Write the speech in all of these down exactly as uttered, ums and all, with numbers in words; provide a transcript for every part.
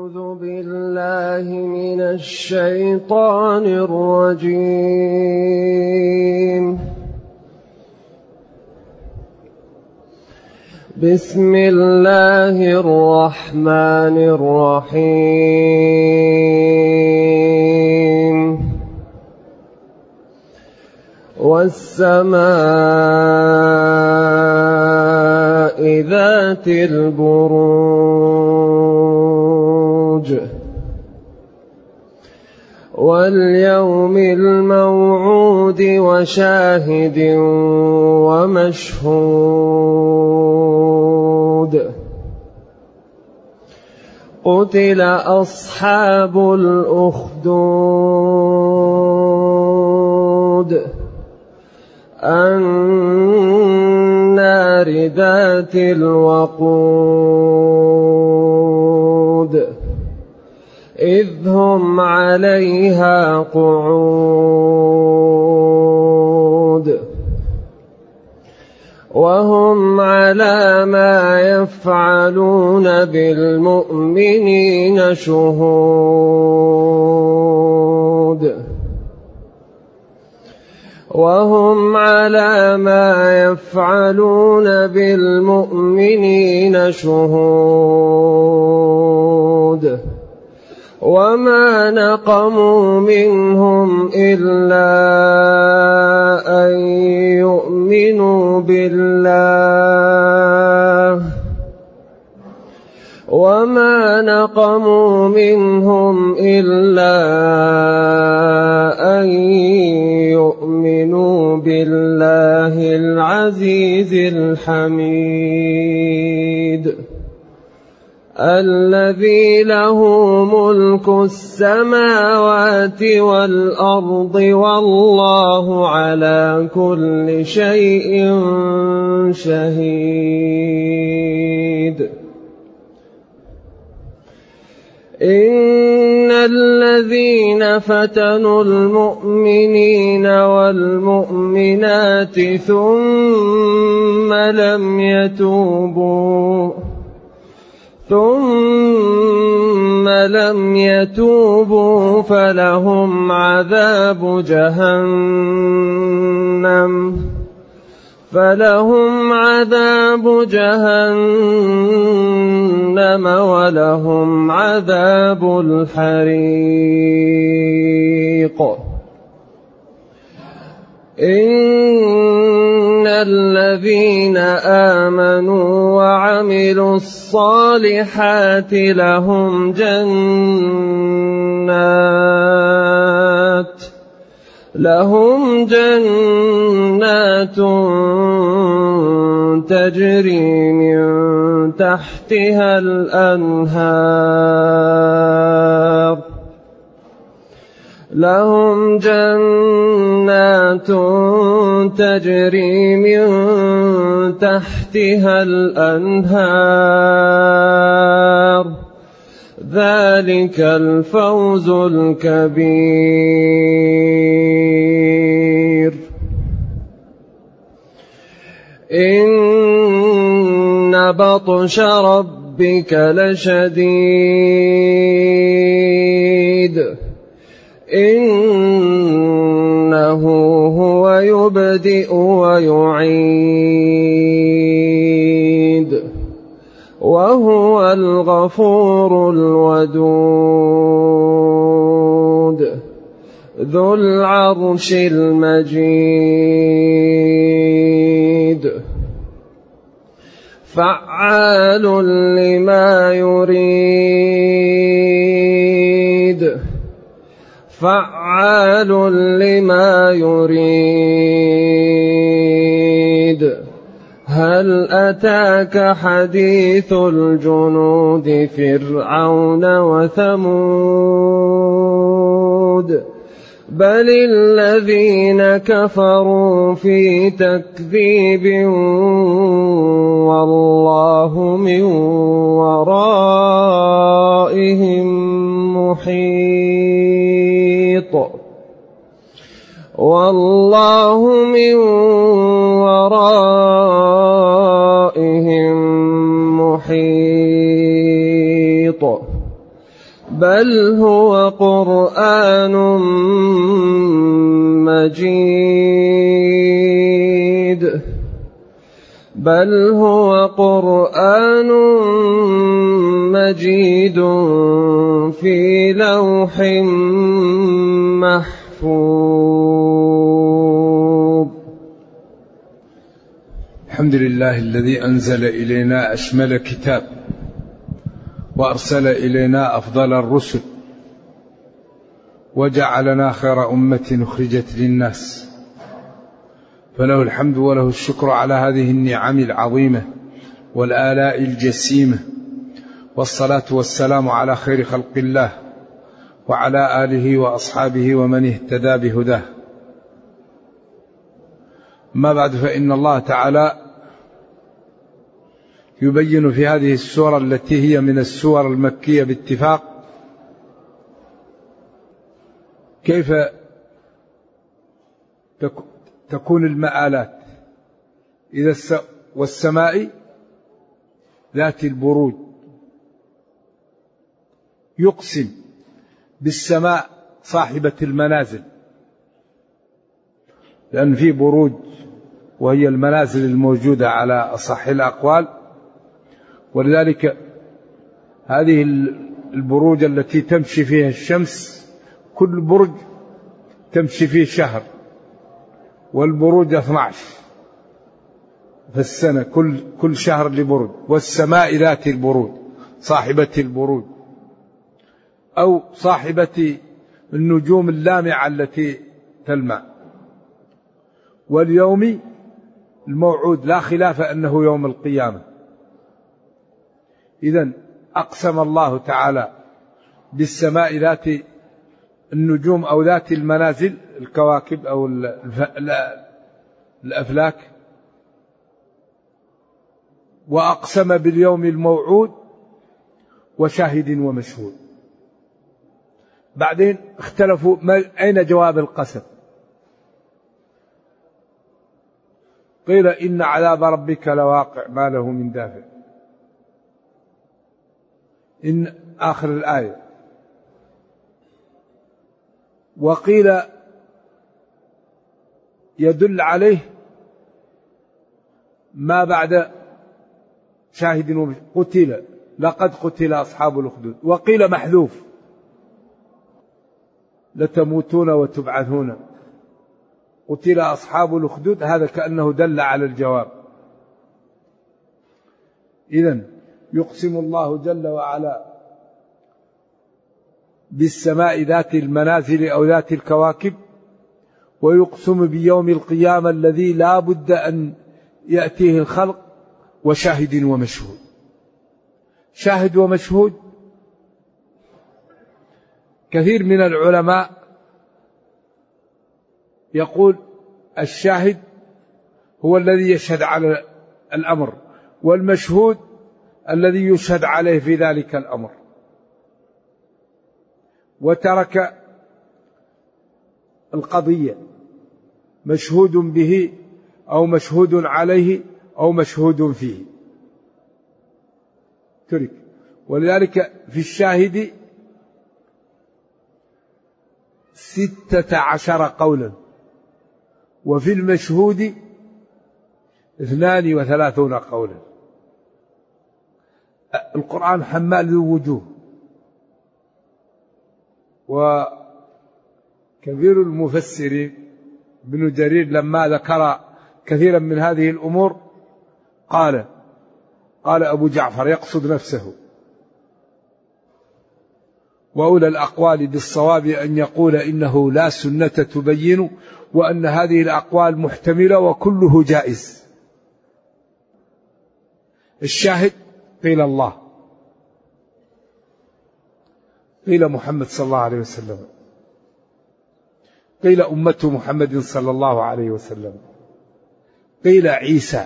أعوذ بالله من الشيطان الرجيم. بسم الله الرحمن الرحيم. والسماء ذات البروج واليوم الموعود وشاهد ومشهود. قتل أصحاب الأخدود النار ذات الوقود إذ هم عليها قعود وهم على ما يفعلون بالمؤمنين شهود وهم على ما يفعلون بالمؤمنين شهود. وما نقموا منهم إلا أن يؤمنوا بالله وما نقموا منهم إلا أن يؤمنوا بالله العزيز الحميد الذي له ملك السماوات والأرض والله على كل شيء شهيد. إن الذين فتنوا المؤمنين والمؤمنات ثم لم يتوبوا ثم لم يتوبوا فلهم عذاب جهنم فلهم عذاب جهنم ولهم عذاب الحريق. إن الذين آمنوا وعملوا الصالحات لهم جنات لهم جنات تجري من تحتها الأنهار لهم جنات تجري من تحتها الأنهار ذلك الفوز الكبير. إن بطش ربك لشديد إنه هو يبدئ ويعيد وهو الغفور الودود ذو العرش المجيد فعال لما يريد فعال لما يريد. هل أتاك حديث الجنود فرعون وثمود بل الذين كفروا في تكذيب والله من ورائهم محيط والله من ورائهم محيط بل هو قرآن مجيد بل هو قرآن مجيد في لوح محفوظ. الحمد لله الذي أنزل إلينا أشمل كتاب وأرسل إلينا أفضل الرسل وجعلنا خير أمة أخرجت للناس، فله الحمد وله الشكر على هذه النعم العظيمة والآلاء الجسيمة، والصلاة والسلام على خير خلق الله وعلى آله وأصحابه ومن اهتدى بهداه. ما بعد، فإن الله تعالى يبين في هذه السورة التي هي من السور المكية باتفاق كيف تكون المآلات إذا والسماء ذات البروج. يقسم بالسماء صاحبة المنازل، لأن في بروج وهي المنازل الموجودة على أصح الأقوال، ولذلك هذه البروج التي تمشي فيها الشمس كل برج تمشي فيه شهر، والبروج اثني عشر في السنة، كل كل شهر لبرج. والسماء ذات البروج صاحبة البروج، أو صاحبة النجوم اللامعة التي تلمع. واليوم الموعود لا خلاف أنه يوم القيامة. إذن أقسم الله تعالى بالسماء ذات النجوم أو ذات المنازل، الكواكب أو الأفلاك، وأقسم باليوم الموعود وشاهد ومشهود. بعدين اختلفوا أين جواب القسم. قيل إن عذاب ربك لواقع ما له من دافع، إن آخر الآية. وقيل يدل عليه ما بعد شاهد قتل، لقد قتل أصحاب الأخدود. وقيل محذوف لتموتون وتبعثون، قتل أصحاب الأخدود، هذا كأنه دل على الجواب. إذن يقسم الله جل وعلا بالسماء ذات المنازل أو ذات الكواكب، ويقسم بيوم القيامة الذي لا بد أن يأتيه الخلق، وشاهد ومشهود. شاهد ومشهود، كثير من العلماء يقول الشاهد هو الذي يشهد على الأمر، والمشهود الذي يشهد عليه في ذلك الأمر. وترك القضية مشهود به أو مشهود عليه أو مشهود فيه، ترك. ولذلك في الشاهد ستة عشر قولا، وفي المشهود اثنان وثلاثون قولا. القرآن حمال ذو وجوه، وكبير المفسرين ابن جرير لما ذكر كثيرا من هذه الأمور قال قال أبو جعفر يقصد نفسه: وأولى الأقوال بالصواب أن يقول إنه لا سنة تبين، وأن هذه الأقوال محتملة وكله جائز. الشاهد قيل الله، قيل محمد صلى الله عليه وسلم، قيل أمة محمد صلى الله عليه وسلم، قيل عيسى،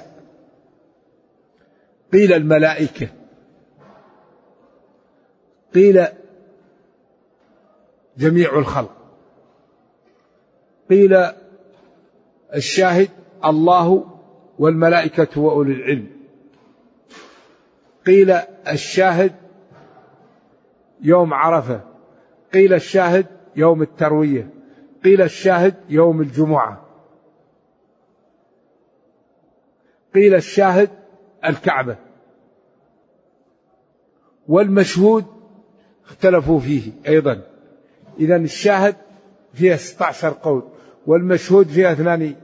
قيل الملائكة، قيل جميع الخلق، قيل الشاهد الله والملائكة وأولي العلم، قيل الشاهد يوم عرفة، قيل الشاهد يوم التروية، قيل الشاهد يوم الجمعة، قيل الشاهد الكعبة. والمشهود اختلفوا فيه أيضا. إذن الشاهد فيها ستة عشر قول، والمشهود فيها اثنان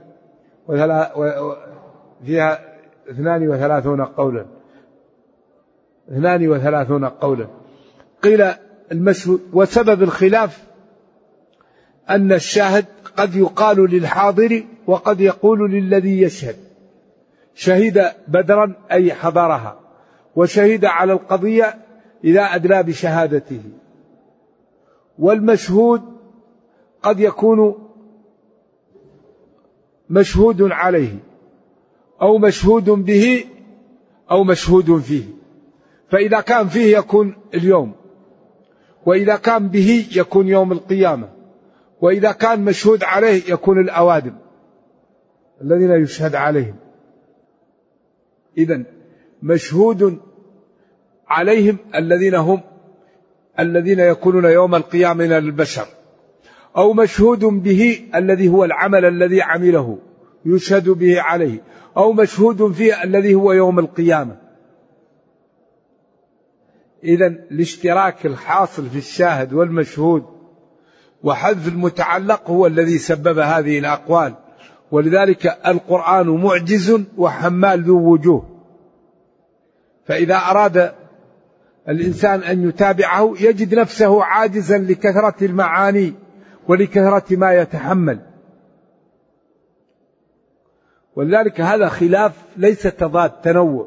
فيها اثنان وثلاثون قولا اثنان وثلاثون قولا قيل المشهود. وسبب الخلاف أن الشاهد قد يقال للحاضر وقد يقول للذي يشهد. شهد بدرا أي حضرها، وشهد على القضية إذا أدلى بشهادته. والمشهود قد يكون مشهود عليه أو مشهود به أو مشهود فيه، فإذا كان فيه يكون اليوم، وإذا كان به يكون يوم القيامة، وإذا كان مشهود عليه يكون الأوادم الذين يشهد عليهم. إذن مشهود عليهم الذين هم الذين يكونون يوم القيامة من البشر، أو مشهود به الذي هو العمل الذي عمله يشهد به عليه، أو مشهود فيه الذي هو يوم القيامة. إذن الاشتراك الحاصل في الشاهد والمشهود وحذف المتعلق هو الذي سبب هذه الأقوال. ولذلك القرآن معجز وحمال ذو وجوه، فإذا أراد الإنسان أن يتابعه يجد نفسه عاجزا لكثرة المعاني ولكثرة ما يتحمل. ولذلك هذا خلاف ليس تضاد، تنوع.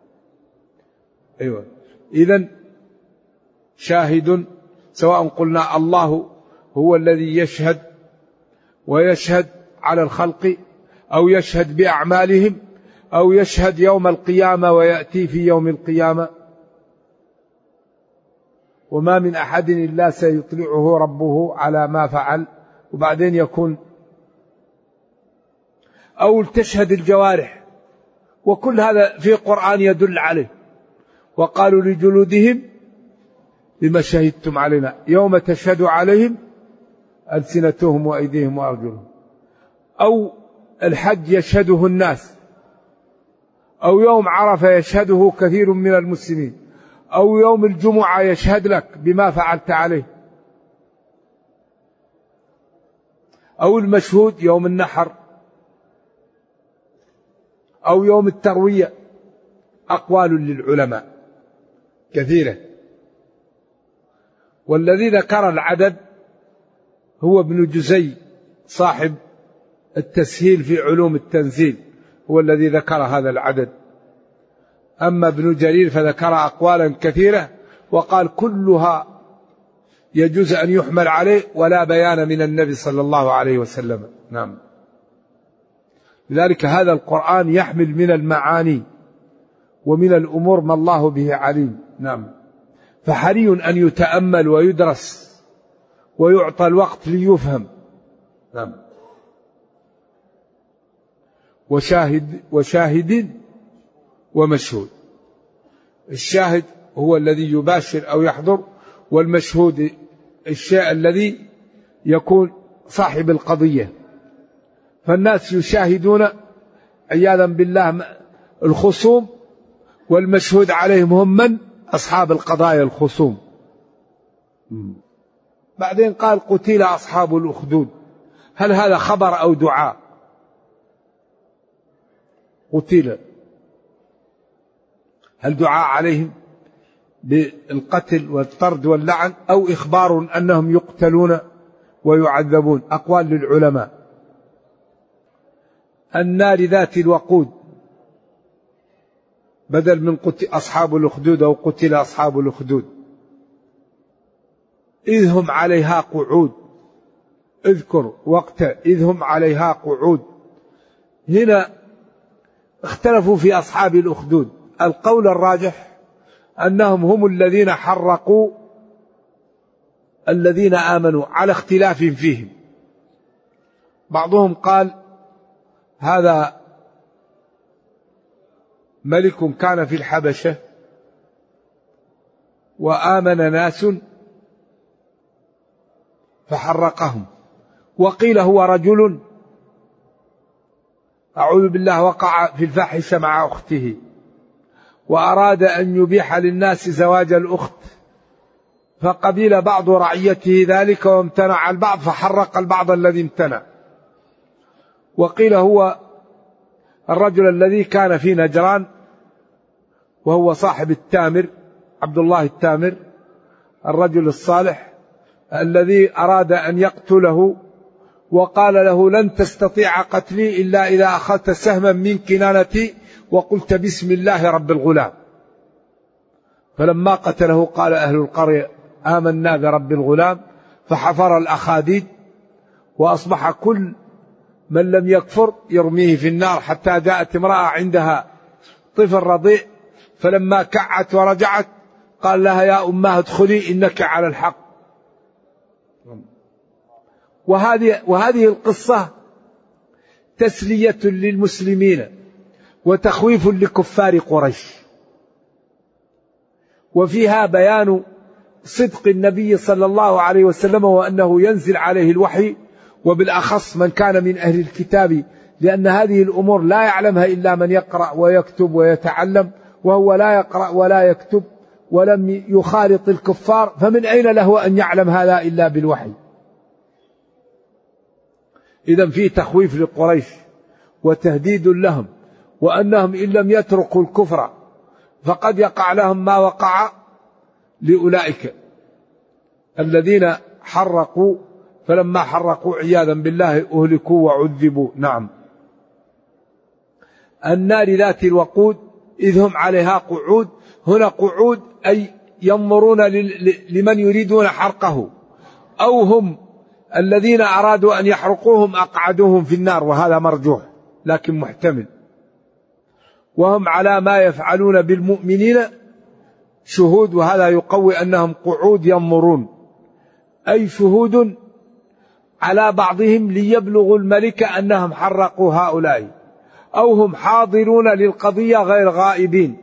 أيوة. إذن شاهد سواء قلنا الله هو الذي يشهد ويشهد على الخلق، أو يشهد بأعمالهم، أو يشهد يوم القيامة ويأتي في يوم القيامة. وما من أحد إلا سيطلعه ربه على ما فعل، وبعدين يكون. أو تشهد الجوارح، وكل هذا في القرآن يدل عليه. وقالوا لجلودهم لما شهدتم علينا يوم تشهد عليهم ألسنتهم وأيديهم وأرجلهم. أو الحج يشهده الناس، أو يوم عرفة يشهده كثير من المسلمين، أو يوم الجمعة يشهد لك بما فعلت عليه. أو المشهود يوم النحر، أو يوم التروية. أقوال للعلماء كثيرة. والذي ذكر العدد هو ابن جزي صاحب التسهيل في علوم التنزيل، هو الذي ذكر هذا العدد. أما ابن جرير فذكر أقوالا كثيرة وقال كلها يجوز أن يحمل عليه ولا بيان من النبي صلى الله عليه وسلم. نعم. لذلك هذا القرآن يحمل من المعاني ومن الأمور ما الله به عليم. نعم. فحري أن يتأمل ويدرس ويعطى الوقت ليفهم. نعم. وشاهد وشاهد ومشهود. الشاهد هو الذي يباشر أو يحضر، والمشهود الشيء الذي يكون صاحب القضية. فالناس يشاهدون عياذا بالله الخصوم، والمشهود عليهم هم من؟ أصحاب القضايا الخصوم. بعدين قال قتل أصحاب الأخدود. هل هذا خبر أو دعاء؟ قتل، هل دعاء عليهم بالقتل والطرد واللعن، أو إخبار أنهم يقتلون ويعذبون؟ أقوال للعلماء. النار ذات الوقود بدل من قتل أصحاب الأخدود أو قتل أصحاب الأخدود. إذ هم عليها قعود، اذكر وقت إذ هم عليها قعود. هنا اختلفوا في أصحاب الأخدود. القول الراجح أنهم هم الذين حرقوا الذين آمنوا على اختلاف فيهم. بعضهم قال هذا ملك كان في الحبشة وآمن ناس فحرقهم. وقيل هو رجل أعوذ بالله وقع في الفاحشة مع أخته وأراد أن يبيح للناس زواج الأخت، فقبل بعض رعيته ذلك وامتنع البعض فحرق البعض الذي امتنع. وقيل هو الرجل الذي كان في نجران وهو صاحب التامر، عبد الله التامر، الرجل الصالح الذي أراد أن يقتله وقال له لن تستطيع قتلي إلا إذا أخذت سهما من كنانتي وقلت بسم الله رب الغلام. فلما قتله قال أهل القرية آمنا برب الغلام، فحفر الأخاديد وأصبح كل من لم يكفر يرميه في النار، حتى جاءت امرأة عندها طفل رضيع فلما كعت ورجعت قال لها يا أماه ادخلي إنك على الحق. وهذه, وهذه القصة تسلية للمسلمين وتخويف لكفار قريش، وفيها بيان صدق النبي صلى الله عليه وسلم وأنه ينزل عليه الوحي، وبالأخص من كان من أهل الكتاب، لأن هذه الأمور لا يعلمها إلا من يقرأ ويكتب ويتعلم، وهو لا يقرأ ولا يكتب ولم يخالط الكفار، فمن أين له أن يعلم هذا إلا بالوحي؟ إذن في تخويف لقريش وتهديد لهم، وأنهم إن لم يتركوا الكفر فقد يقع لهم ما وقع لأولئك الذين حرقوا، فلما حرقوا عياذا بالله أهلكوا وعذبوا. نعم. النار ذات الوقود إذ هم عليها قعود، هنا قعود أي ينظرون لمن يريدون حرقه، أو هم الذين أرادوا أن يحرقوهم أقعدوهم في النار، وهذا مرجوح لكن محتمل. وهم على ما يفعلون بالمؤمنين شهود، وهذا يقوي أنهم قعود ينظرون، أي شهود على بعضهم ليبلغوا الملك أنهم حرقوا هؤلاء، أو هم حاضرون للقضية غير غائبين،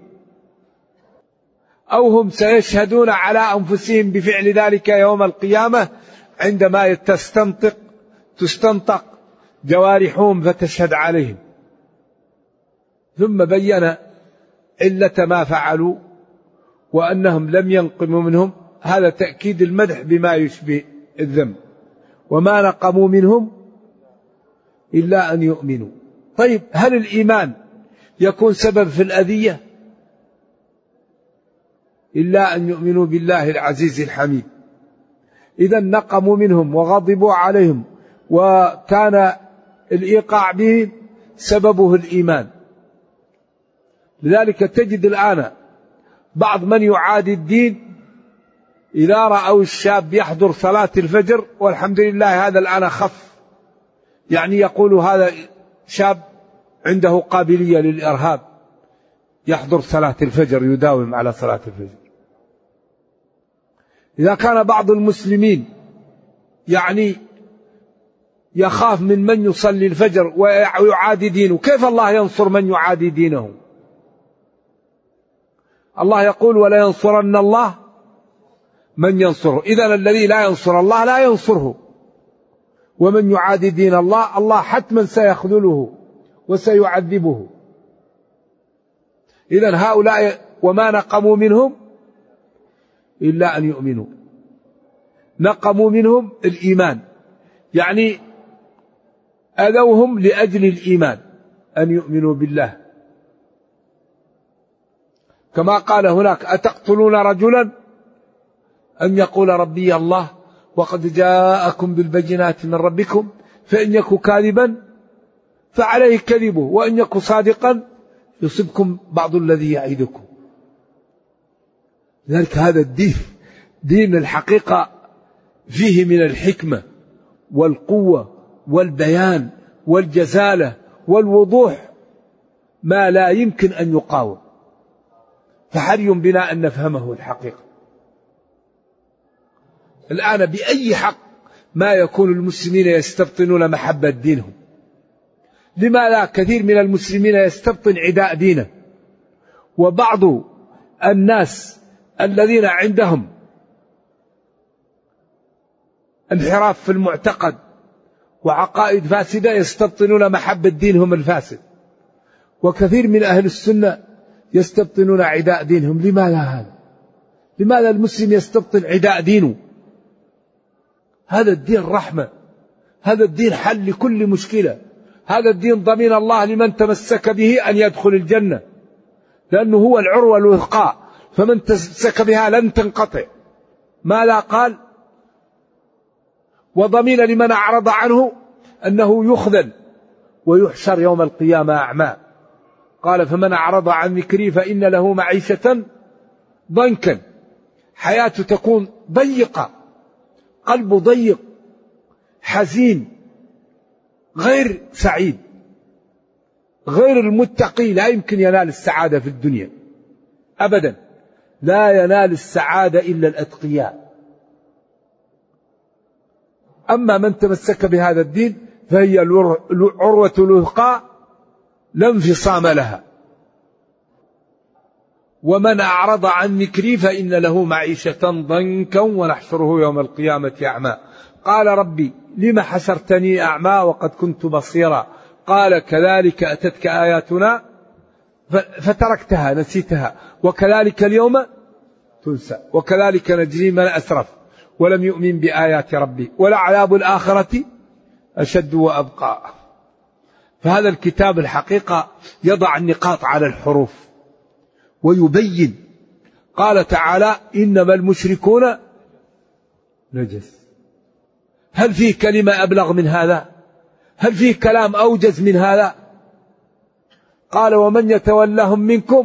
أو هم سيشهدون على أنفسهم بفعل ذلك يوم القيامة عندما تستنطق تستنطق جوارحهم فتشهد عليهم. ثم بين علة ما فعلوا وأنهم لم ينقموا منهم، هذا تأكيد المدح بما يشبه الذم. وما نقموا منهم إلا أن يؤمنوا. طيب، هل الإيمان يكون سبب في الأذية؟ إلا أن يؤمنوا بالله العزيز الحميد. إذا نقموا منهم وغضبوا عليهم، وكان الإيقاع بهم سببه الإيمان. لذلك تجد الآن بعض من يعادي الدين إذا رأوا الشاب يحضر صلاة الفجر، والحمد لله هذا الآن خف، يعني يقول هذا شاب عنده قابلية للإرهاب، يحضر صلاة الفجر، يداوم على صلاة الفجر. إذا كان بعض المسلمين يعني يخاف من من يصلي الفجر ويعادي دينه، كيف الله ينصر من يعادي دينه؟ الله يقول ولا ينصرن الله من ينصره. إذن الذي لا ينصر الله لا ينصره، ومن يعادي دين الله الله حتما سيخذله وسيعذبه. إذن هؤلاء وما نقموا منهم إلا أن يؤمنوا. نقموا منهم الإيمان، يعني أذوهم لأجل الإيمان، أن يؤمنوا بالله. كما قال هناك أتقتلون رجلا أن يقول ربي الله وقد جاءكم بالبينات من ربكم فإن يكن كاذبا فعليه كذبه وإن يكن صادقا يصبكم بعض الذي يعيدكم. لذلك هذا الدين دين الحقيقة فيه من الحكمة والقوة والبيان والجزالة والوضوح ما لا يمكن أن يقاوم، فحري بنا أن نفهمه الحقيقة. الآن بأي حق ما يكون المسلمين يستبطنون محبة دينهم؟ لما لا كثير من المسلمين يستبطن عداء دينه، وبعض الناس الذين عندهم انحراف في المعتقد وعقائد فاسدة يستبطنون محبة دينهم الفاسد. وكثير من أهل السنة يستبطنون عداء دينهم. لماذا هذا؟ لماذا المسلم يستبطن عداء دينه؟ هذا الدين رحمة، هذا الدين حل لكل مشكلة، هذا الدين ضمين الله لمن تمسك به أن يدخل الجنة، لأنه هو العروة الوثقى، فمن تمسك بها لن تنقطع. ما لا قال وضمين لمن أعرض عنه أنه يخذل ويحشر يوم القيامة أعمى. قال فمن أعرض عن ذكري فإن له معيشة ضنكا، حياته تكون ضيقة، قلبه ضيق، حزين، غير سعيد. غير المتقي لا يمكن ينال السعادة في الدنيا أبدا، لا ينال السعادة إلا الأتقياء. أما من تمسك بهذا الدين فهي العروة الوثقى لا انفصام لها. ومن أعرض عن ذكري فإن له معيشة ضنكا ونحشره يوم القيامة أعمى. قال ربي لم حشرتني أعمى وقد كنت بصيرا؟ قال كذلك أتتك آياتنا فتركتها نسيتها وكذلك اليوم تنسى وكذلك نجزي من أسرف ولم يؤمن بآيات ربي ولعذاب الآخرة أشد وأبقى. فهذا الكتاب الحقيقة يضع النقاط على الحروف ويبين. قال تعالى إنما المشركون نجس. هل فيه كلمة أبلغ من هذا؟ هل فيه كلام أوجز من هذا؟ قال ومن يتولهم منكم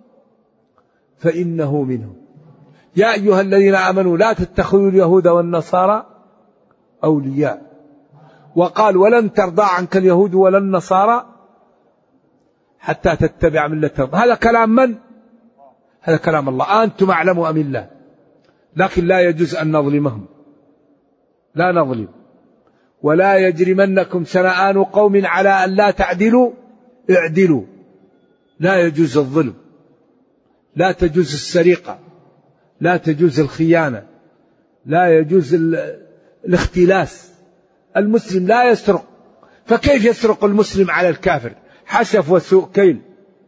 فإنه منهم. يا أيها الذين آمنوا لا تتخذوا اليهود والنصارى أولياء. وقال ولن ترضى عنك اليهود ولا النصارى حتى تتبع ملتهم. هذا كلام من؟ هذا كلام الله. أنتم أعلم أم الله؟ لكن لا يجوز أن نظلمهم، لا نظلم. ولا يجرمنكم شنآن قوم على أن لا تعدلوا اعدلوا. لا يجوز الظلم، لا تجوز السرقة، لا تجوز الخيانة، لا يجوز الاختلاس. المسلم لا يسرق، فكيف يسرق المسلم على الكافر؟ حشف وسوء كيل.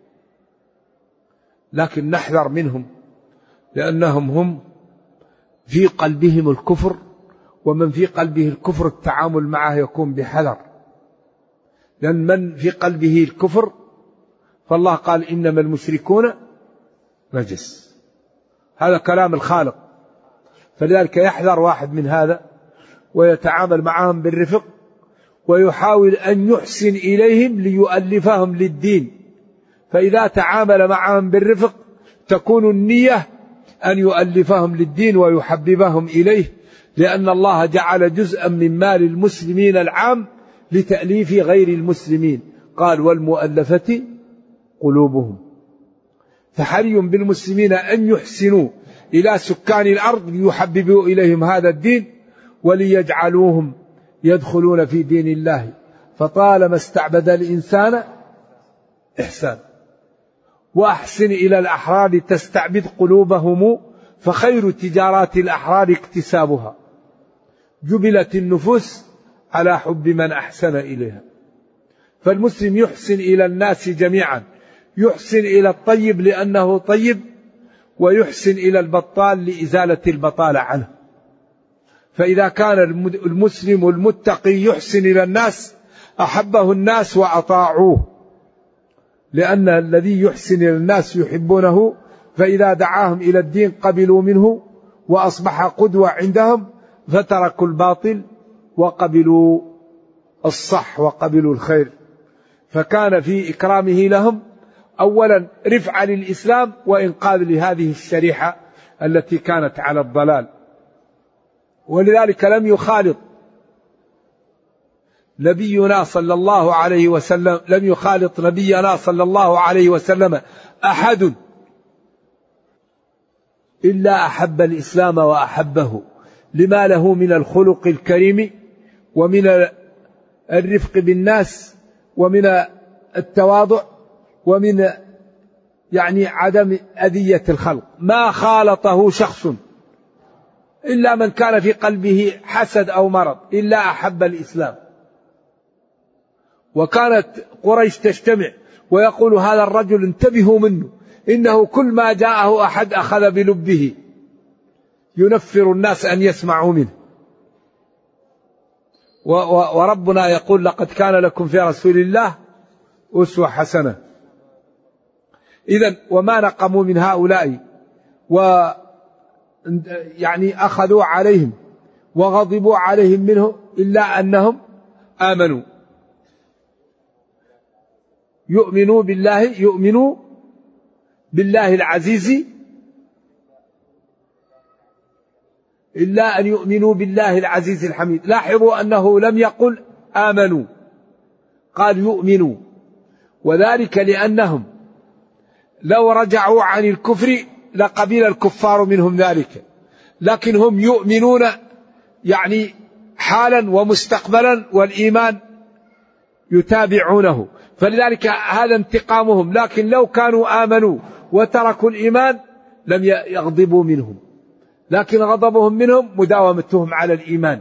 لكن نحذر منهم لأنهم هم في قلبهم الكفر، ومن في قلبه الكفر التعامل معه يكون بحذر، لأن من في قلبه الكفر فالله قال إنما المشركون نجس. هذا كلام الخالق. فلذلك يحذر واحد من هذا ويتعامل معهم بالرفق ويحاول أن يحسن إليهم ليؤلفهم للدين. فإذا تعامل معهم بالرفق تكون النية أن يؤلفهم للدين ويحببهم إليه، لأن الله جعل جزءا من مال المسلمين العام لتأليف غير المسلمين. قال والمؤلفة قلوبهم. فحري بالمسلمين أن يحسنوا إلى سكان الأرض ليحببوا إليهم هذا الدين وليجعلوهم يدخلون في دين الله. فطالما استعبد الإنسان إحسان. وأحسن إلى الأحرار تستعبد قلوبهم فخير تجارات الأحرار اكتسابها. جبلت النفوس على حب من أحسن إليها. فالمسلم يحسن إلى الناس جميعا، يحسن إلى الطيب لأنه طيب، ويحسن إلى البطال لإزالة البطالة عنه. فإذا كان المسلم المتقي يحسن إلى الناس أحبه الناس وأطاعوه، لأن الذي يحسن إلى الناس يحبونه، فإذا دعاهم إلى الدين قبلوا منه وأصبح قدوة عندهم، فتركوا الباطل وقبلوا الصح وقبلوا الخير. فكان في إكرامه لهم أولا رفع للإسلام وإنقاذ لهذه الشريحة التي كانت على الضلال. ولذلك لم يخالط نبينا صلى الله عليه وسلم لم يخالط نبينا صلى الله عليه وسلم أحد إلا أحب الإسلام وأحبه، لما له من الخلق الكريم ومن الرفق بالناس ومن التواضع ومن يعني عدم أذية الخلق. ما خالطه شخص إلا من كان في قلبه حسد أو مرض إلا أحب الإسلام. وكانت قريش تجتمع ويقول هذا الرجل انتبهوا منه، إنه كل ما جاءه أحد أخذ بلبه، ينفر الناس أن يسمعوا منه. وربنا يقول لقد كان لكم في رسول الله أسوة حسنة. إذن وما نقموا من هؤلاء و يعني أخذوا عليهم وغضبوا عليهم منه إلا أنهم آمنوا. يؤمنوا بالله يؤمنوا بالله العزيز إلا أن يؤمنوا بالله العزيز الحميد. لاحظوا أنه لم يقل آمنوا، قال يؤمنوا، وذلك لأنهم لو رجعوا عن الكفر لقبل الكفار منهم ذلك، لكن هم يؤمنون يعني حالا ومستقبلا، والإيمان يتابعونه، فلذلك هذا انتقامهم. لكن لو كانوا آمنوا وتركوا الإيمان لم يغضبوا منهم، لكن غضبهم منهم مداومتهم على الإيمان.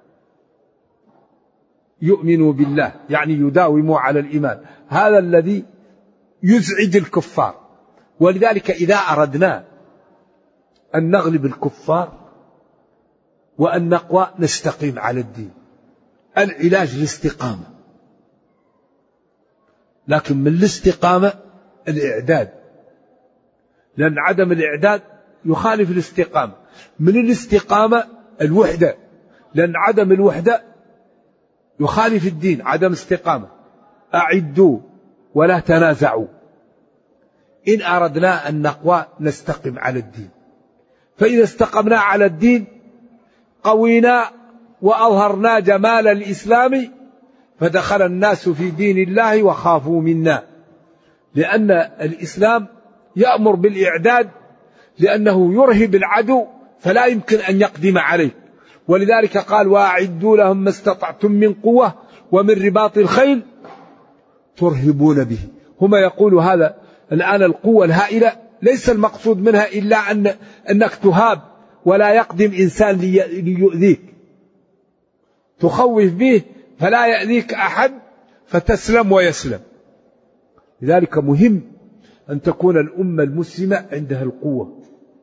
يؤمنوا بالله يعني يداوموا على الإيمان، هذا الذي يزعج الكفار. ولذلك إذا أردنا أن نغلب الكفار وأن نقوى نستقيم على الدين، العلاج الاستقامة، لكن من الاستقامة الإعداد، لأن عدم الإعداد يخالف الاستقامة. من الاستقامة الوحدة، لأن عدم الوحدة يخالف الدين، عدم استقامة. أعدوا ولا تنازعوا. إن أردنا أن نقوى نستقم على الدين، فإذا استقمنا على الدين قوينا وأظهرنا جمال الإسلام فدخل الناس في دين الله وخافوا منا، لأن الإسلام يأمر بالإعداد، لأنه يرهب العدو فلا يمكن أن يقدم عليه. ولذلك قال وأعدوا لهم ما استطعتم من قوة ومن رباط الخيل ترهبون به. هما يقول هذا الآن القوة الهائلة ليس المقصود منها إلا أن أنك تهاب ولا يقدم إنسان ليؤذيك، تخوف به فلا يأذيك أحد فتسلم ويسلم. لذلك مهم أن تكون الأمة المسلمة عندها القوة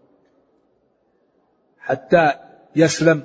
حتى يسلم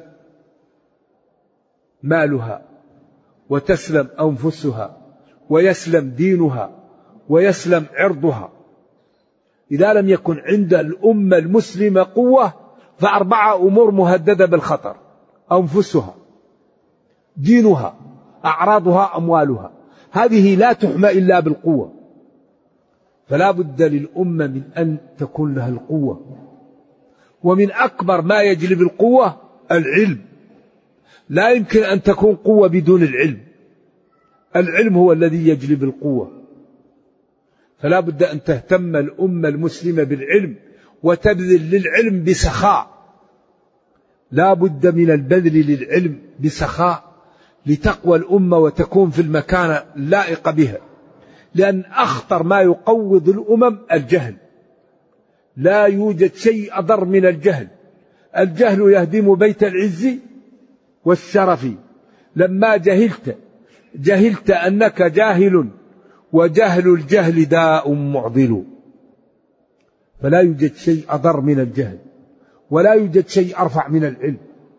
مالها وتسلم أنفسها ويسلم دينها ويسلم عرضها. إذا لم يكن عند الأمة المسلمة قوة فأربعة أمور مهددة بالخطر: أنفسها، دينها، أعراضها، أموالها. هذه لا تحمى إلا بالقوة، فلا بد للأمة من أن تكون لها القوة. ومن أكبر ما يجلب القوة العلم، لا يمكن أن تكون قوة بدون العلم، العلم هو الذي يجلب القوة. فلا بد أن تهتم الأمة المسلمة بالعلم وتبذل للعلم بسخاء، لا بد من البذل للعلم بسخاء لتقوى الأمة وتكون في المكانة اللائقة بها. لأن أخطر ما يقوض الأمم الجهل، لا يوجد شيء أضر من الجهل. الجهل يهدم بيت العز والشرف. لما جهلت جهلت أنك جاهل، وجهل الجهل داء معضل. فلا يوجد شيء أضر من الجهل، ولا يوجد شيء أرفع من العلم.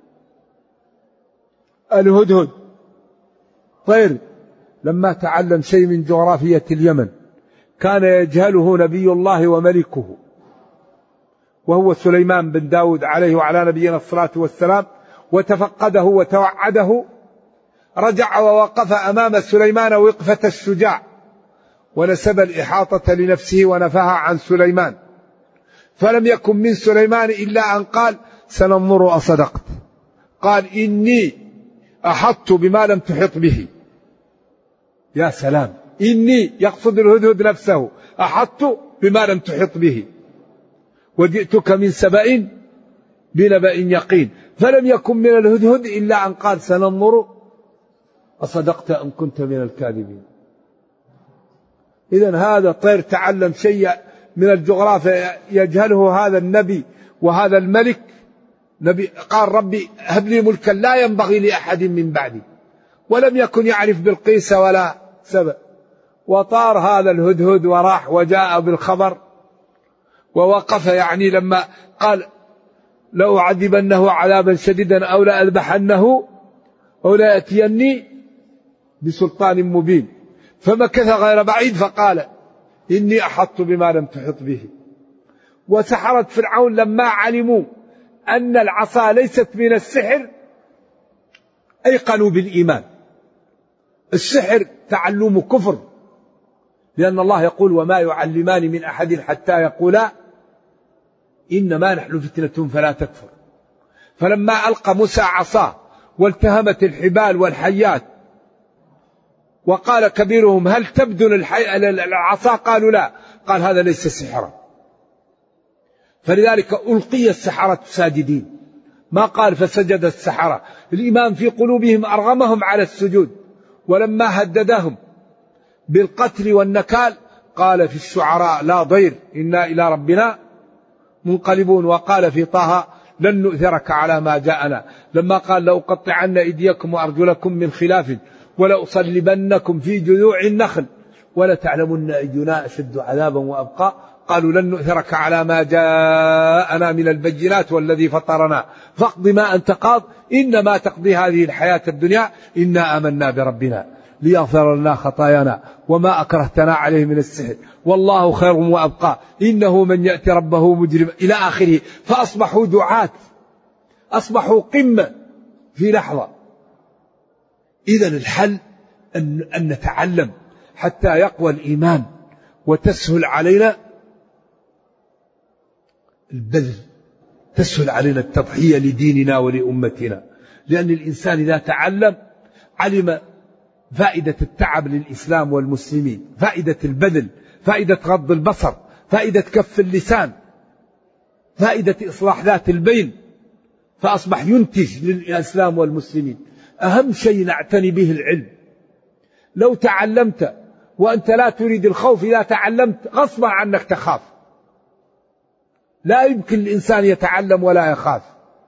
الهدهد طير لما تعلم شيء من جغرافية اليمن كان يجهله نبي الله وملكه، وهو سليمان بن داود عليه وعلى نبينا الصلاة والسلام، وتفقده وتوعده. رجع ووقف أمام سليمان وقفة الشجاع، ونسب الإحاطة لنفسه ونفاها عن سليمان. فلم يكن من سليمان إلا أن قال سننظر أصدقت. قال إني أحطت بما لم تحط به. يا سلام، إني يقصد الهدهد نفسه، أحطت بما لم تحط به، وجئتك من سبأ بنبأ يقين. فلم يكن من الهدهد إلا أن قال سننظر أصدقت أم كنت من الكاذبين. إذن هذا طير تعلم شيء من الجغرافيا يجهله هذا النبي وهذا الملك، نبي قال ربي هب لي ملكا لا ينبغي لأحد من بعدي، ولم يكن يعرف بالقيس ولا سبأ، وطار هذا الهدهد وراح وجاء بالخبر ووقف، يعني لما قال لو عذبنه عذابا شديدا أو لأذبحنه أو ليأتيني بسلطان مبين، فمكث غير بعيد فقال إني أحطت بما لم تحط به. وسحرة فرعون لما علموا أن العصا ليست من السحر أيقنوا بالإيمان. السحر تعلم كفر، لأن الله يقول وما يعلمان من أحد حتى يقولا إنما نحن فتنة فلا تكفر. فلما ألقى موسى عصاه والتهمت الحبال والحيات وقال كبيرهم هل تبدن العصا؟ قالوا لا. قال هذا ليس سحرا. فلذلك ألقي السحرة ساجدين، ما قال فسجد السحرة. الإيمان في قلوبهم أرغمهم على السجود. ولما هددهم بالقتل والنكال قال في الشعراء لا ضير إنا إلى ربنا منقلبون. وقال في طه لن نؤثرك على ما جاءنا. لما قال لأقطعن أيديكم وأرجلكم من خلاف ولأصلبنكم في جذوع النخل ولتعلمن أينا أشد عذابا وأبقى. قالوا لن نؤثرك على ما جاءنا من البينات والذي فطرنا فاقض ما أنت قاض إنما تقضي هذه الحياة الدنيا إنا آمنا بربنا ليغفر لنا خطايانا وما أكرهتنا عليه من السحر والله خير وأبقى إنه من يأتي ربه مجرما إلى آخره. فأصبحوا دعاة، أصبحوا قمة في لحظة. إذن الحل أن, أن نتعلم حتى يقوى الإيمان وتسهل علينا البذل، تسهل علينا التضحية لديننا ولأمتنا. لأن الإنسان إذا تعلم علم فائدة التعب للإسلام والمسلمين، فائدة البذل، فائدة غض البصر، فائدة كف اللسان، فائدة إصلاح ذات البين، فأصبح ينتج للإسلام والمسلمين. أهم شيء نعتني به العلم. لو تعلمت وأنت لا تريد الخوف، إذا تعلمت غصبا عنك تخاف. لا يمكن الإنسان يتعلم ولا يخاف.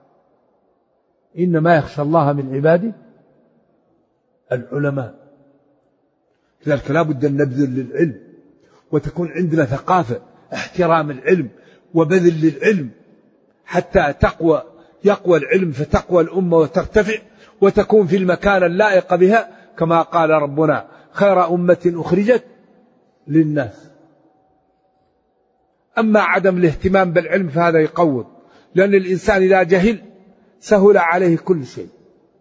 إنما يخشى الله من عباده العلماء. لذلك لا بد أن نبذل للعلم وتكون عندنا ثقافة احترام العلم وبذل للعلم حتى تقوى يقوى العلم فتقوى الأمة وترتفع وتكون في المكان اللائق بها، كما قال ربنا خير أمة أخرجت للناس. أما عدم الاهتمام بالعلم فهذا يقوض، لأن الإنسان إذا جهل سهل عليه كل شيء.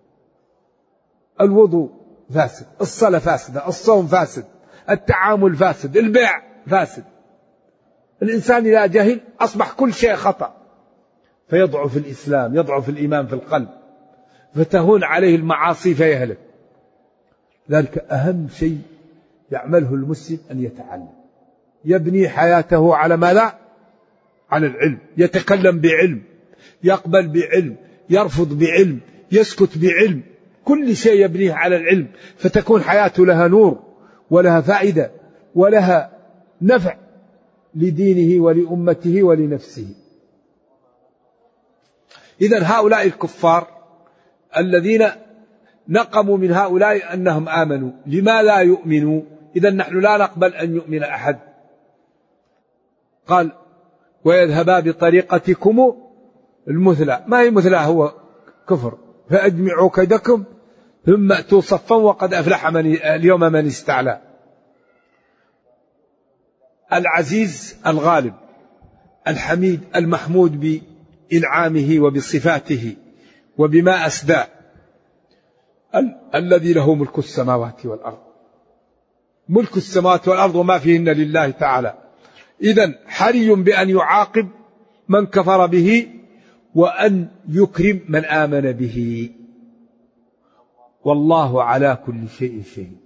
الوضوء فاسد، الصلاة فاسدة، الصوم فاسد، التعامل فاسد، البيع فاسد. الإنسان إذا جهل أصبح كل شيء خطأ، فيضعف الإسلام، يضعف الإيمان في القلب، فتهون عليه المعاصي فيهلك. ذلك أهم شيء يعمله المسلم أن يتعلم، يبني حياته على ماذا؟ على العلم، يتكلم بعلم، يقبل بعلم، يرفض بعلم، يسكت بعلم، كل شيء يبنيه على العلم، فتكون حياته لها نور ولها فائدة ولها نفع لدينه ولأمته ولنفسه. إذن هؤلاء الكفار الذين نقموا من هؤلاء أنهم آمنوا، لما لا يؤمنوا؟ إذن نحن لا نقبل أن يؤمن أحد. قال ويذهبا بطريقتكم المثلى. ما هي مثلى؟ هو كفر. فأجمعوا كيدكم ثم أتوا صفا وقد أفلح من اليوم من استعلى. العزيز الغالب الحميد المحمود بإنعامه وبصفاته وبما أسدى، ال- الذي له ملك السماوات والأرض، ملك السماوات والأرض وما فيهن لله تعالى. إذن حري بأن يعاقب من كفر به وأن يكرم من آمن به. والله على كل شيء شهيد،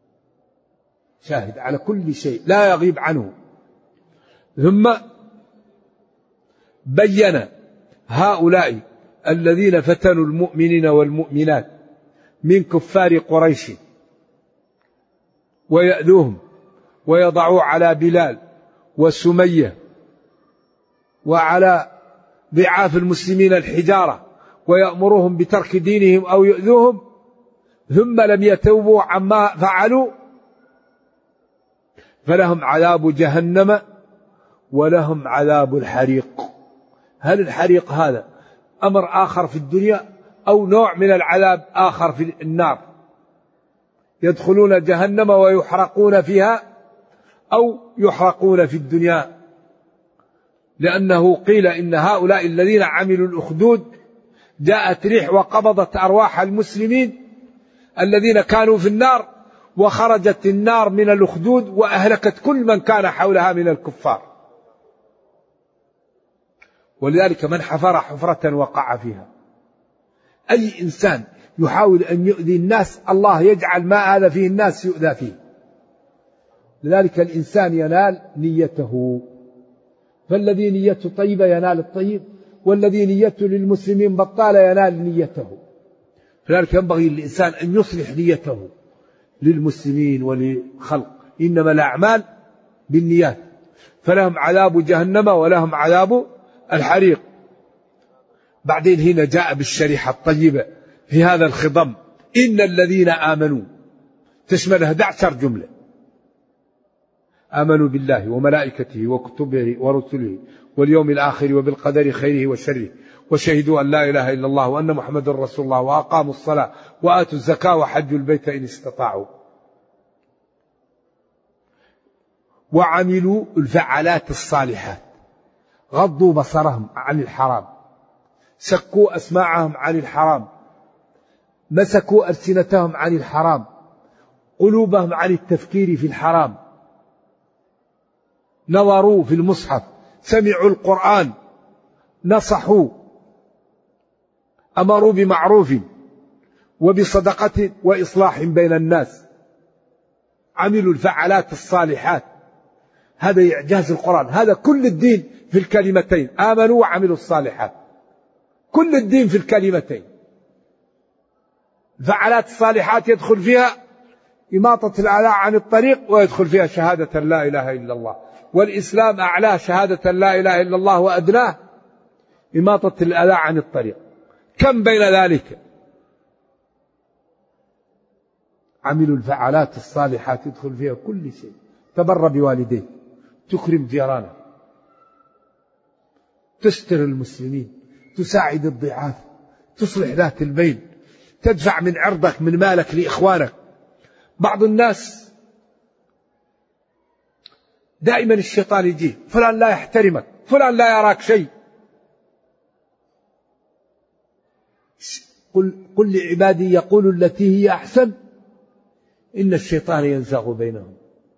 شاهد على كل شيء لا يغيب عنه. ثم بين هؤلاء الذين فتنوا المؤمنين والمؤمنات من كفار قريش ويأذوهم ويضعوا على بلال وسمية وعلى ضعاف المسلمين الحجارة ويأمرهم بترك دينهم أو يؤذوهم ثم لم يتوبوا عما فعلوا فلهم عذاب جهنم ولهم عذاب الحريق. هل الحريق هذا أمر آخر في الدنيا أو نوع من العذاب آخر في النار؟ يدخلون جهنم ويحرقون فيها أو يحرقون في الدنيا، لأنه قيل إن هؤلاء الذين عملوا الأخدود جاءت ريح وقبضت أرواح المسلمين الذين كانوا في النار، وخرجت النار من الأخدود وأهلكت كل من كان حولها من الكفار. ولذلك من حفر حفرة وقع فيها. أي إنسان يحاول أن يؤذي الناس الله يجعل ما هذا فيه الناس يؤذى فيه. لذلك الإنسان ينال نيته، فالذي نيته طيبة ينال الطيب، والذي نيته للمسلمين بطالة ينال نيته. لذلك ينبغي للإنسان أن يصلح نيته للمسلمين ولخلق، إنما الأعمال بالنيات. فلهم عذاب جهنم ولهم عذاب الحريق. بعدين هنا جاء بالشريحة الطيبة في هذا الخضم، إن الذين آمنوا تشمل أحد عشر جملة، آمنوا بالله وملائكته وكتبه ورسله واليوم الآخر وبالقدر خيره وشره وشهدوا أن لا إله إلا الله وأن محمد رسول الله وأقاموا الصلاة وآتوا الزكاة وحجوا البيت إن استطاعوا، وعملوا الفعالات الصالحات، غضوا بصرهم عن الحرام، سكوا أسماعهم عن الحرام، مسكوا ألسنتهم عن الحرام، قلوبهم عن التفكير في الحرام، نظروا في المصحف، سمعوا القرآن، نصحوا، أمروا بمعروف وبصدقة وإصلاح بين الناس، عملوا الفعالات الصالحات. هذا إعجاز القرآن، هذا كل الدين في الكلمتين، آمنوا وعملوا الصالحات، كل الدين في الكلمتين. الفعالات الصالحات يدخل فيها إماطة الأذى عن الطريق، ويدخل فيها شهادة لا إله إلا الله. والإسلام أعلاه شهادة لا إله إلا الله وأدناه إماطة الأذى عن الطريق. كم بين ذلك؟ عملوا الفعالات الصالحات يدخل فيها كل شيء. تبر بوالديك، تكرم جيرانك، تستر المسلمين، تساعد الضعاف، تصلح ذات البين، تدفع من عرضك من مالك لإخوانك. بعض الناس دائما الشيطان يجيه، فلان لا يحترمك، فلان لا يراك شيء. قل, قل لعبادي يقولوا التي هي أحسن إن الشيطان ينزغ بينهم.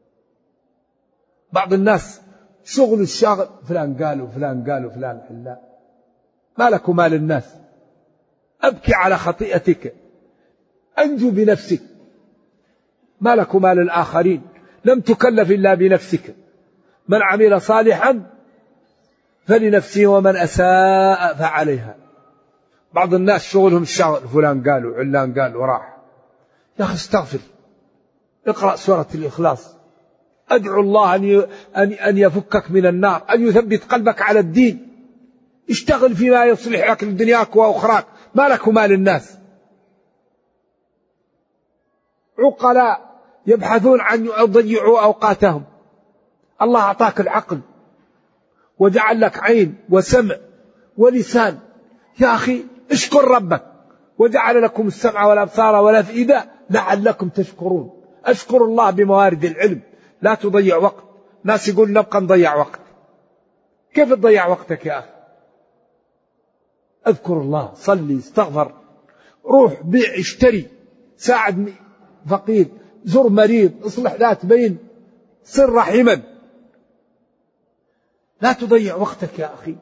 بعض الناس شغل الشاغل، فلان قال وفلان قال وفلان حلا، ما لك مال الناس، أبكي على خطيئتك، أنجو بنفسك، ما لك مال الآخرين، لم تكلف إلا بنفسك، من عمل صالحا فلنفسه ومن أساء فعليها. بعض الناس شغلهم الشغل، فلان قال وعلان قال وراح. يا أخي استغفر، اقرأ سورة الإخلاص، أدعو الله أن يفكك من النار، أن يثبت قلبك على الدين، اشتغل فيما يصلح لك دنياك وأخراك، ما لك مال الناس. عقلاء يبحثون عن يضيعوا أوقاتهم، الله أعطاك العقل وجعل لك عين وسمع ولسان، يا أخي اشكر ربك، وجعل لكم السمع والأبصار والأفئدة لعلكم تشكرون. أشكر الله بموارد العلم، لا تضيع وقت. ناس يقول نبقى نضيع وقت، كيف تضيع وقتك يا أخي؟ اذكر الله، صلي، استغفر، روح بيع اشتري، ساعد فقير، زر مريض، اصلح ذات بين، صر رحما. لا تضيع وقتك يا أخي.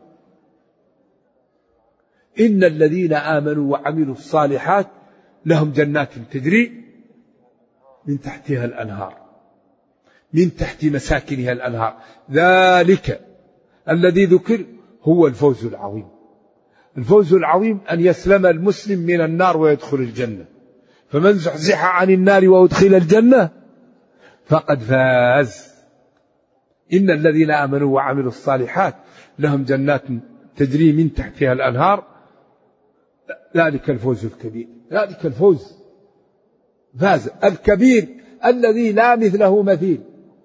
إن الذين آمنوا وعملوا الصالحات لهم جنات تجري من تحتها الأنهار، من تحت مساكنها الأنهار، ذلك الذي ذكر هو الفوز العظيم. الفوز العظيم أن يسلم المسلم من النار ويدخل الجنة، فمن زحزح عن النار وأدخل الجنة فقد فاز. إن الذين آمنوا وعملوا الصالحات لهم جنات تجري من تحتها الأنهار. ذلك الفوز الكبير، ذلك الفوز فاز الكبير الذي لا مثله مثيل.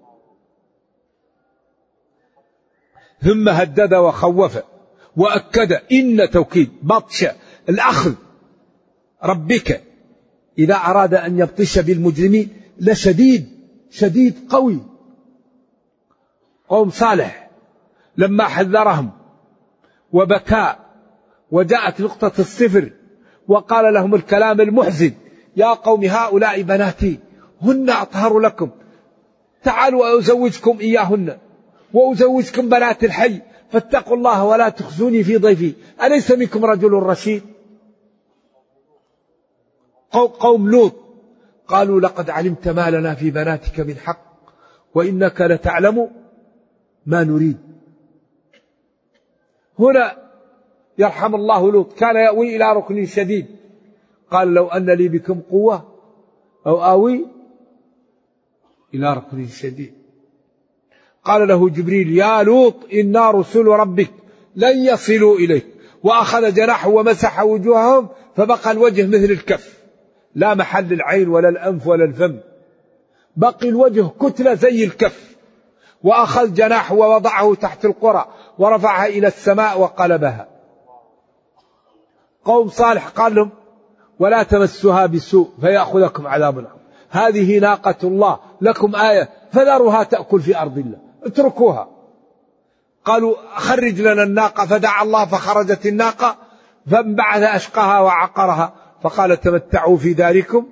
ثم هدد وخوف وأكد إن توكيد بطش الأخذ ربك إذا أراد أن يبطش بالمجرمين لشديد، شديد قوي. قوم صالح لما حذرهم وبكى وجاءت نقطة الصفر وقال لهم الكلام المحزن: يا قوم هؤلاء بناتي هن أطهر لكم، تعالوا أزوجكم إياهن وأزوجكم بنات الحي، فاتقوا الله ولا تخزوني في ضيفي، أليس منكم رجل رشيد؟ قوم لوط قالوا: لقد علمت ما لنا في بناتك من حق وإنك لتعلم ما نريد. هنا يرحم الله لوط كان يأوي إلى ركن شديد، قال: لو أن لي بكم قوة أو آوي إلى ركن شديد. قال له جبريل: يا لوط إنا رسل ربك لن يصلوا إليك، وأخذ جناحه ومسح وجوههم فبقى الوجه مثل الكف، لا محل العين ولا الأنف ولا الفم، بقي الوجه كتلة زي الكف. وأخذ جناحه ووضعه تحت القرى ورفعها إلى السماء وقلبها. قوم صالح قال لهم: ولا تمسوها بسوء فيأخذكم عذاب نار، هذه ناقة الله لكم آية فذروها تأكل في أرض الله، اتركوها. قالوا: خرج لنا الناقة، فدعا الله فخرجت الناقة فانبعث أشقاها وعقرها، فقال: تمتعوا في داركم.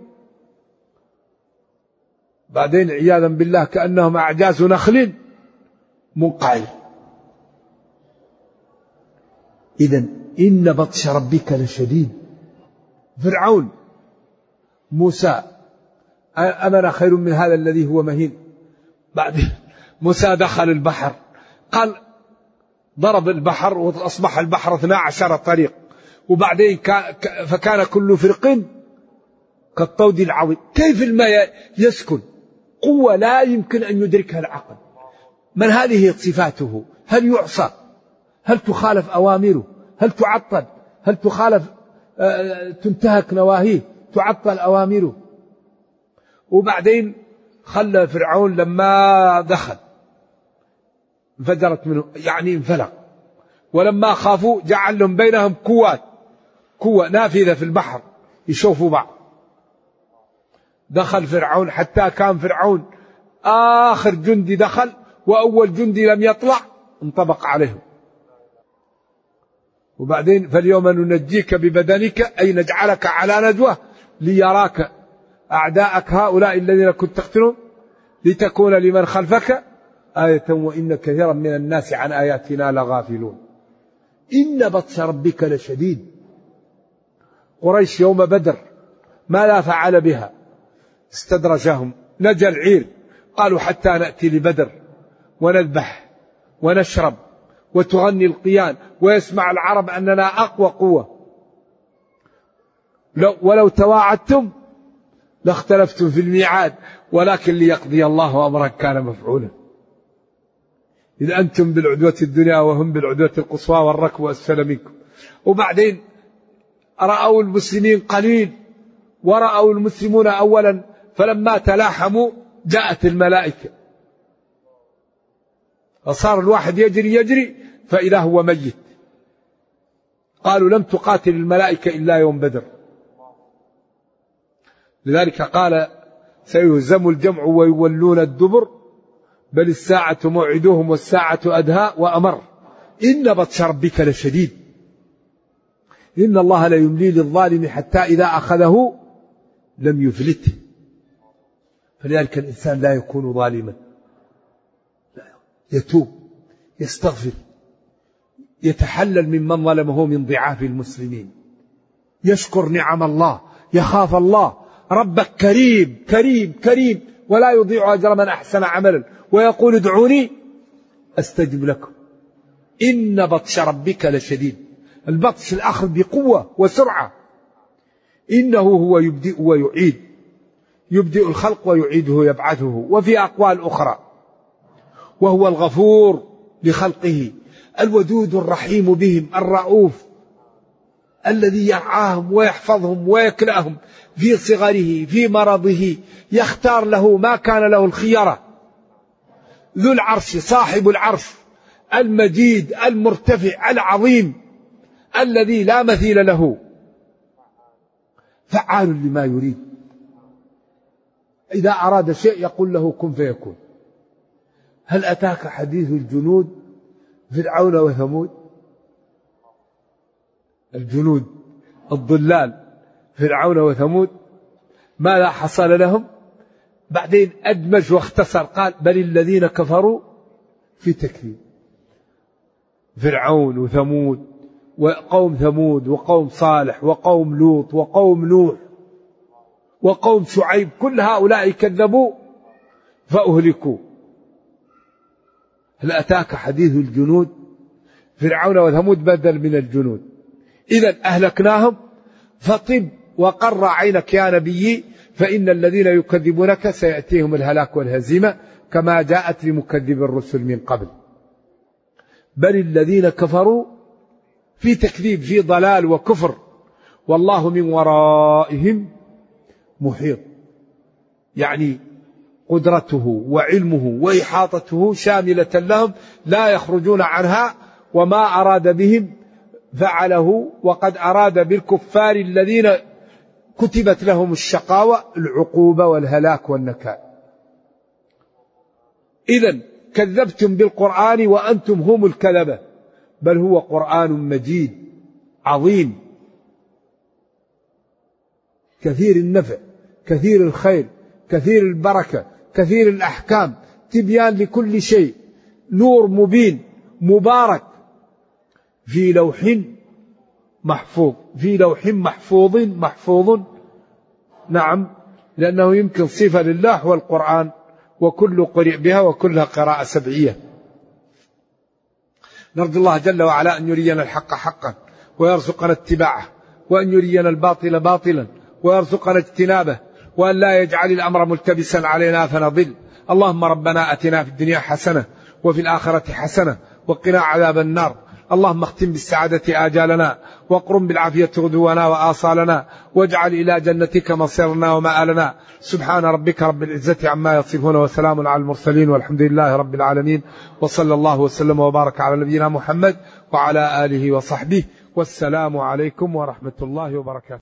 بعدين عياذا بالله كأنهم أعجاز نخل منقعر. إذن إن بطش ربك لشديد. فرعون: موسى أمن خير من هذا الذي هو مهين. بعدين موسى دخل البحر، قال ضرب البحر وأصبح البحر اثنا عشر طريق، وبعدين فكان كل فرق كالطود العظيم. كيف الماء يسكن؟ قوة لا يمكن أن يدركها العقل. من هذه صفاته؟ هل يعصى؟ هل تخالف أوامره؟ هل تعطل؟ هل تخالف تنتهك نواهيه؟ تعطل أوامره. وبعدين خلى فرعون لما دخل انفجرت منه، يعني انفلق. ولما خافوا جعل لهم بينهم قوات، قوة نافذة في البحر يشوفوا بعض. دخل فرعون حتى كان فرعون آخر جندي دخل وأول جندي لم يطلع، انطبق عليهم. وبعدين: فاليوم ننجيك ببدنك أي نجعلك على نجوة ليراك أعداءك هؤلاء الذين كنت تقتلهم لتكون لمن خلفك آية وإن كثيرا من الناس عن آياتنا لغافلون. إن بطش ربك لشديد. قريش يوم بدر ماذا فعل بها؟ استدرجهم، نجى العير، قالوا: حتى نأتي لبدر ونذبح ونشرب وتغني القيان ويسمع العرب أننا أقوى قوة، ولو تواعدتم لاختلفتم في الميعاد ولكن ليقضي الله أمرا كان مفعولا. إذ أنتم بالعدوة الدنيا وهم بالعدوة القصوى والركب أسفل منكم. وبعدين رأوا المسلمين قليل ورأوا المسلمون أولا، فلما تلاحموا جاءت الملائكة، فصار الواحد يجري يجري فإذا هو ميت. قالوا: لم تقاتل الملائكة إلا يوم بدر. لذلك قال: سيهزم الجمع ويولون الدبر بل الساعة موعدهم والساعة أدهى وأمر إن بطش ربك لشديد. إن الله لا يملي للظالم حتى إذا أخذه لم يفلته. فلذلك الإنسان لا يكون ظالما، يتوب، يستغفر، يتحلل ممن ظلمه من ضعاف المسلمين، يشكر نعم الله، يخاف الله. ربك كريم كريم كريم ولا يضيع أجر من أحسن عملا، ويقول: ادعوني أستجب لكم. إن بطش ربك لشديد. البطش الأخذ بقوة وسرعة. إنه هو يبدئ ويعيد، يبدئ الخلق ويعيده يبعثه. وفي أقوال أخرى: وهو الغفور لخلقه الودود الرحيم بهم الرؤوف الذي يرعاهم ويحفظهم ويكلأهم في صغره في مرضه، يختار له ما كان له الخيرة. ذو العرش صاحب العرش المجيد المرتفع العظيم الذي لا مثيل له، فعال لما يريد. إذا أراد شيء يقول له كن فيكون. هل أتاك حديث الجنود فرعون وثمود؟ الجنود الضلال فرعون وثمود ماذا حصل لهم؟ بعدين أدمج واختصر قال بل الذين كفروا في تكذيب. فرعون وثمود وقوم ثمود وقوم صالح وقوم لوط وقوم نوح وقوم شعيب كل هؤلاء كذبوا فأهلكوا. هل أتاك حديث الجنود؟ فرعون وثمود بدل من الجنود. إذا أهلكناهم فطب وقر عينك يا نبي فإن الذين يكذبونك سيأتيهم الهلاك والهزيمة كما جاءت لمكذب الرسل من قبل. بل الذين كفروا في تكذيب في ضلال وكفر والله من ورائهم محيط، يعني قدرته وعلمه وإحاطته شاملة لهم لا يخرجون عنها، وما أراد بهم فعله. وقد أراد بالكفار الذين كتبت لهم الشقاوة العقوبة والهلاك والنكال. إذن كذبتم بالقرآن وأنتم هم الكذبة، بل هو قرآن مجيد عظيم كثير النفع كثير الخير كثير البركة كثير الأحكام، تبيان لكل شيء، نور مبين مبارك، في لوح محفوظ في لوح محفوظ محفوظ نعم، لأنه يمكن صفة لله والقرآن وكل قرئ بها وكلها قراءة سبعية. نرجو الله جل وعلا أن يرينا الحق حقا ويرزقنا اتباعه، وأن يرينا الباطل باطلا ويرزقنا اجتنابه، وأن لا يجعل الأمر ملتبسا علينا فنضل. اللهم ربنا أتنا في الدنيا حسنة وفي الآخرة حسنة وقنا عذاب النار. اللهم اختم بالسعادة آجالنا واقرم بالعافية غدونا وآصالنا، واجعل إلى جنتك مصيرنا ومآلنا. سبحان ربك رب العزة عما يصفون وسلام على المرسلين والحمد لله رب العالمين، وصلى الله وسلم وبارك على نبينا محمد وعلى آله وصحبه، والسلام عليكم ورحمة الله وبركاته.